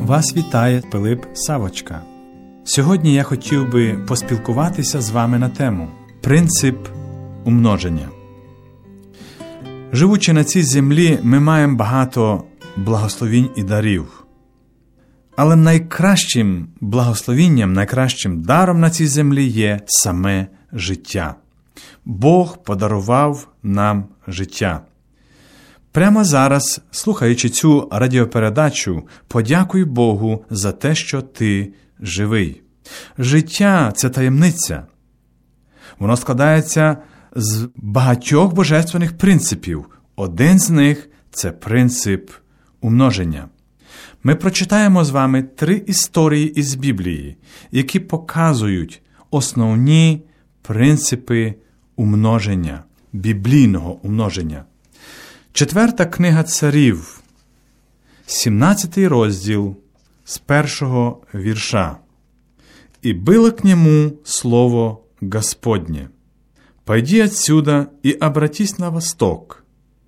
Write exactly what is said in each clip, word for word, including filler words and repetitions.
Вас вітає Пилип Савочка. Сьогодні я хотів би поспілкуватися з вами на тему «Принцип умноження». Живучи на цій землі, ми маємо багато благословінь і дарів. Але найкращим благословінням, найкращим даром на цій землі є саме життя. Бог подарував нам життя. Прямо зараз, слухаючи цю радіопередачу, подякуй Богу за те, що ти живий. Життя – це таємниця. Воно складається з багатьох божественних принципів. Один з них – це принцип умноження. Ми прочитаємо з вами три історії із Біблії, які показують основні принципи умноження, біблійного умноження. Четверта книга Царів, сімнадцятий розділ, з першого вірша. «И было к нему слово Господне: пойди отсюда и обратись на восток,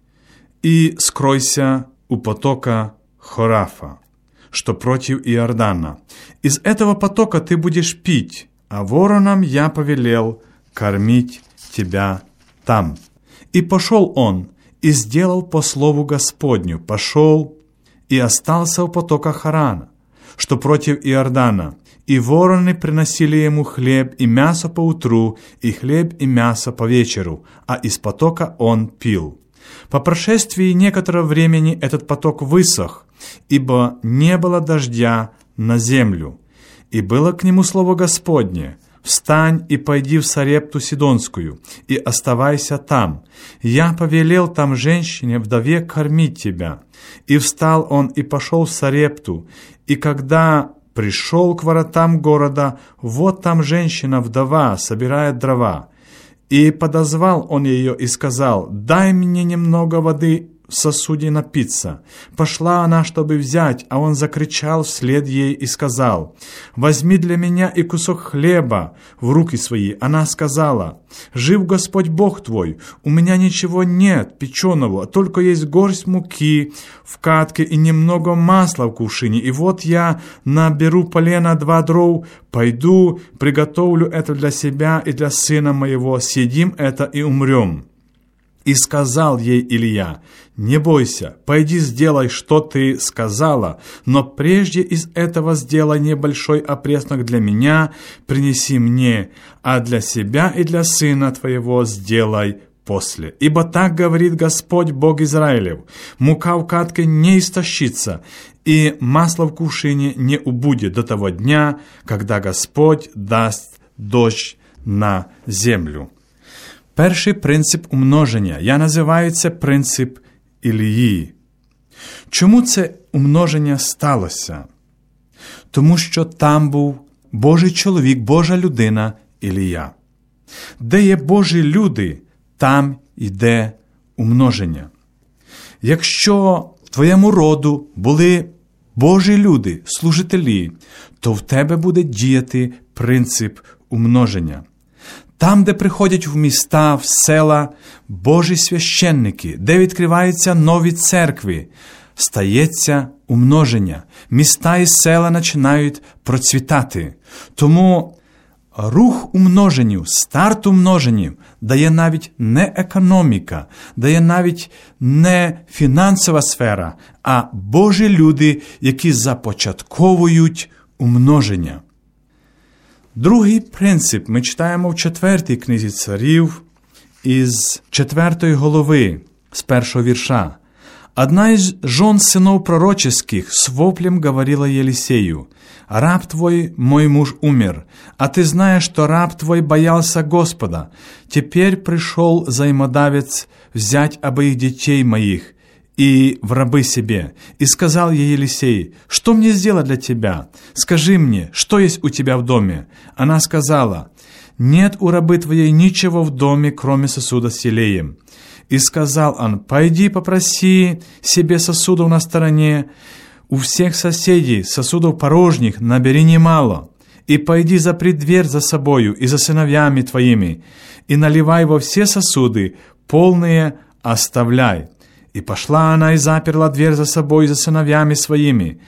и скройся у потока Хорафа, что против Иордана. Из этого потока ты будешь пить, а воронам я повелел кормить тебя там. И пошел он, и сделал по слову Господню, пошел и остался у потока Харана, что против Иордана, и вороны приносили ему хлеб и мясо поутру, и хлеб и мясо по вечеру, а из потока он пил. По прошествии некоторого времени этот поток высох, ибо не было дождя на землю. И было к нему слово Господне: встань и пойди в Сарепту Сидонскую, и оставайся там. Я повелел там женщине-вдове кормить тебя. И встал он и пошел в Сарепту, и когда пришел к воротам города, вот там женщина-вдова собирает дрова. И подозвал он ее и сказал: дай мне немного воды в сосуде напиться. Пошла она, чтобы взять, а он закричал вслед ей и сказал: возьми для меня и кусок хлеба в руки свои. Она сказала: жив Господь Бог твой, у меня ничего нет печеного, только есть горсть муки в катке и немного масла в кувшине. И вот я наберу полена два дров, пойду, приготовлю это для себя и для сына моего, съедим это и умрем. И сказал ей Илья: не бойся, пойди сделай, что ты сказала, но прежде из этого сделай небольшой опреснок для меня, принеси мне, а для себя и для сына твоего сделай после. Ибо так говорит Господь Бог Израилев: мука в катке не истощится, и масло в кувшине не убудет до того дня, когда Господь даст дождь на землю». Перший принцип умноження, я називаю це принцип Ілії. Чому це умноження сталося? Тому що там був Божий чоловік, Божа людина Ілія. Де є Божі люди, там йде умноження. Якщо в твоєму роду були Божі люди, служителі, то в тебе буде діяти принцип умноження. Там, де приходять в міста, в села Божі священники, де відкриваються нові церкви, стається умноження. Міста і села починають процвітати. Тому рух умноженню, старт умноженню дає навіть не економіка, дає навіть не фінансова сфера, а Божі люди, які започатковують умноження. Другий принцип ми читаємо в четвертій книзі Царів із четвертої голови, з першого вірша. «Одна из жен сынов пророческих с воплем говорила Елисею: раб твой, мой муж, умер, а ты знаешь, что раб твой боялся Господа. Теперь пришел взаимодавец взять обоих детей моих и в рабы себе. И сказал ей Елисей: что мне сделать для тебя? Скажи мне, что есть у тебя в доме? Она сказала: нет у рабы твоей ничего в доме, кроме сосуда с елеем. И сказал он: пойди попроси себе сосудов на стороне, у всех соседей сосудов порожних набери немало, и пойди запри дверь за собою и за сыновьями твоими, и наливай во все сосуды, полные оставляй. И пошла она и заперла дверь за собой и за сыновьями своими.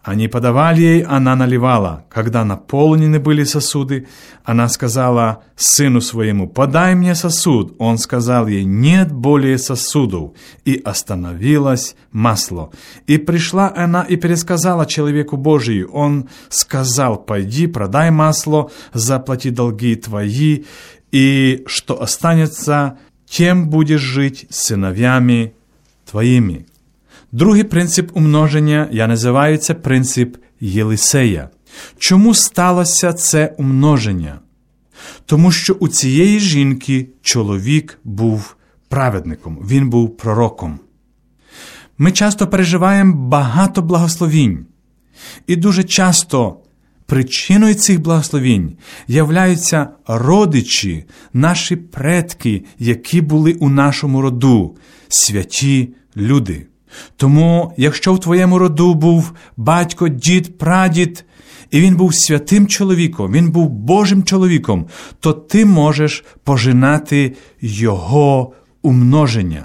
Они подавали ей, она наливала. Когда наполнены были сосуды, она сказала сыну своему: «Подай мне сосуд». Он сказал ей: «Нет более сосудов». И остановилось масло. И пришла она и пересказала человеку Божию. Он сказал: «Пойди, продай масло, заплати долги твои, и что останется, тем будешь жить з синов'ями твоїми». Другий принцип умноження я називаю це принцип Єлисея. Чому сталося це умноження? Тому що у цієї жінки чоловік був праведником, він був пророком. Ми часто переживаємо багато благословінь. І дуже часто причиною цих благословінь являються родичі, наші предки, які були у нашому роду, святі люди. Тому, якщо в твоєму роду був батько, дід, прадід, і він був святим чоловіком, він був Божим чоловіком, то ти можеш пожинати його умноження.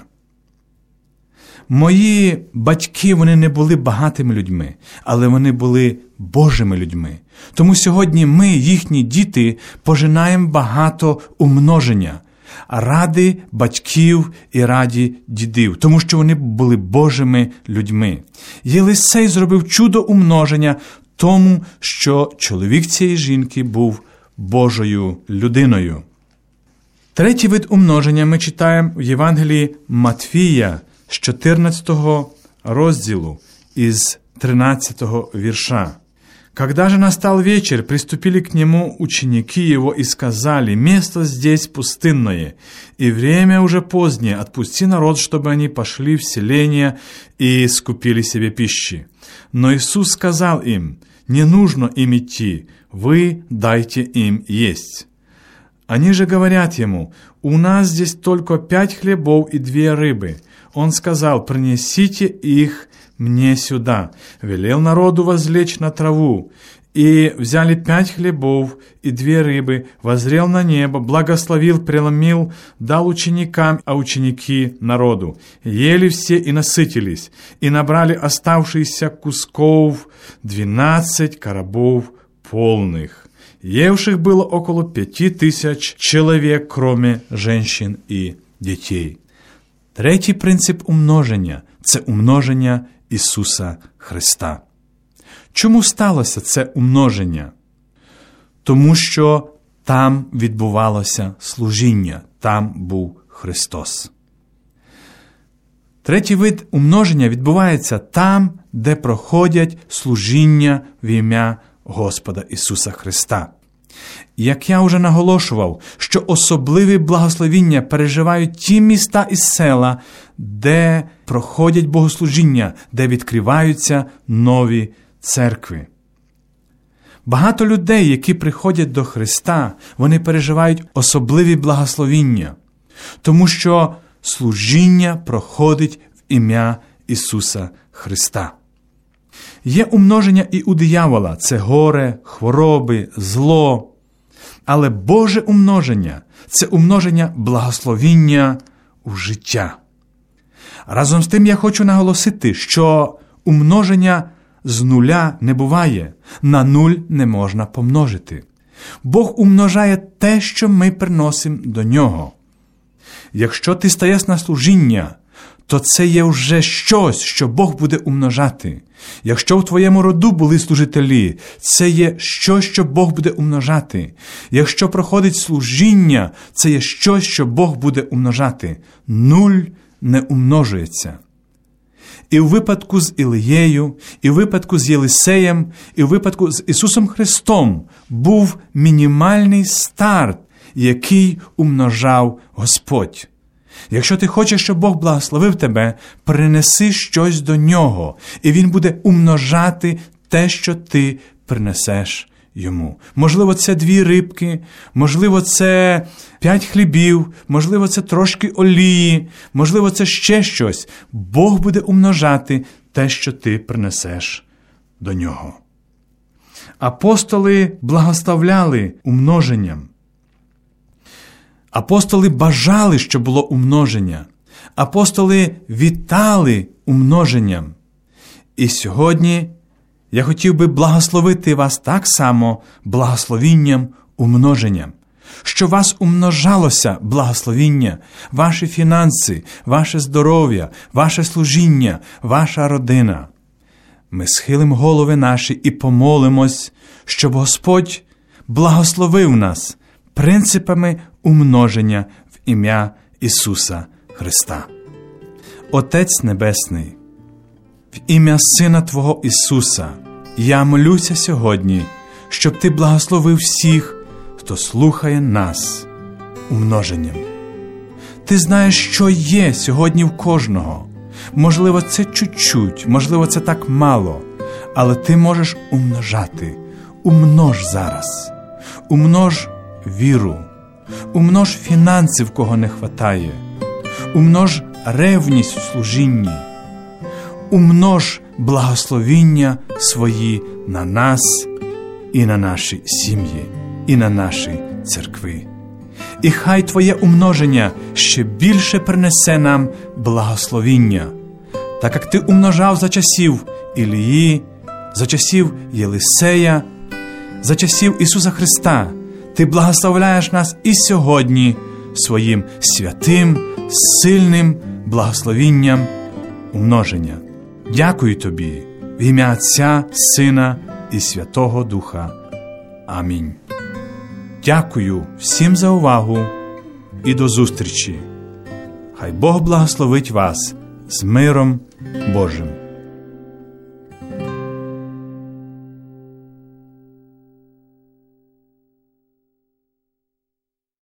Мої батьки, вони не були багатими людьми, але вони були Божими людьми. Тому сьогодні ми, їхні діти, пожинаємо багато умноження ради батьків і раді дідів, тому що вони були Божими людьми. Єлисей зробив чудо умноження тому, що чоловік цієї жінки був Божою людиною. Третій вид умноження ми читаємо в Євангелії Матфія з чотирнадцятого розділу із тринадцятого вірша. «Когда же настал вечер, приступили к нему ученики его и сказали: место здесь пустынное, и время уже позднее, отпусти народ, чтобы они пошли в селения и скупили себе пищи. Но Иисус сказал им: не нужно им идти, вы дайте им есть. Они же говорят ему: у нас здесь только пять хлебов и две рыбы. Он сказал: принесите их мне сюда. Велел народу возлечь на траву. И взяли пять хлебов и две рыбы, воззрел на небо, благословил, преломил, дал ученикам, а ученики народу. Ели все и насытились, и набрали оставшиеся кусков двенадцать коробов полных. Евших было около пяти тысяч человек, кроме женщин и детей». Третій принцип умноження – це умноження Ісуса Христа. Чому сталося це умноження? Тому що там відбувалося служіння, там був Христос. Третій вид умноження відбувається там, де проходять служіння в ім'я Господа Ісуса Христа. Як я вже наголошував, що особливі благословіння переживають ті міста і села, де проходять богослужіння, де відкриваються нові церкви. Багато людей, які приходять до Христа, вони переживають особливі благословіння, тому що служіння проходить в ім'я Ісуса Христа. Є умноження і у диявола – це горе, хвороби, зло. Але Боже умноження – це умноження благословіння у життя. Разом з тим я хочу наголосити, що умноження з нуля не буває, на нуль не можна помножити. Бог умножає те, що ми приносимо до Нього. Якщо ти стаєш на служіння, то це є вже щось, що Бог буде умножати. Якщо в твоєму роду були служителі, це є щось, що Бог буде умножати. Якщо проходить служіння, це є щось, що Бог буде умножати. Нуль не умножується. І в випадку з Ілією, і в випадку з Єлисеєм, і в випадку з Ісусом Христом був мінімальний старт, який умножав Господь. Якщо ти хочеш, щоб Бог благословив тебе, принеси щось до Нього, і Він буде умножати те, що ти принесеш Йому. Можливо, це дві рибки, можливо, це п'ять хлібів, можливо, це трошки олії, можливо, це ще щось. Бог буде умножати те, що ти принесеш до Нього. Апостоли благословляли умноженням. Апостоли бажали, щоб було умноження. Апостоли вітали умноженням. І сьогодні Я хотів би благословити вас так само благословінням умноженням, що вас умножалося благословіння, ваші фінанси, ваше здоров'я, ваше служіння, ваша родина. Ми схилимо голови наші і помолимось, щоб Господь благословив нас принципами умноження в ім'я Ісуса Христа. Отець Небесний, в ім'я Сина Твого Ісуса, я молюся сьогодні, щоб Ти благословив всіх, хто слухає нас умноженням. Ти знаєш, що є сьогодні в кожного. Можливо, це чуть-чуть, можливо, це так мало, але Ти можеш умножати. Умнож зараз. Умнож віру. Умнож фінанси, в кого не хватає. Умнож ревність у служінні. Умнож благословіння свої на нас і на наші сім'ї, і на наші церкви. І хай Твоє умноження ще більше принесе нам благословіння, так як Ти умножав за часів Ілії, за часів Єлисея, за часів Ісуса Христа. Ти благословляєш нас і сьогодні своїм святим, сильним благословінням умноження. Дякую Тобі в ім'я Отця, Сина і Святого Духа. Амінь. Дякую всім за увагу і до зустрічі. Хай Бог благословить вас з миром Божим.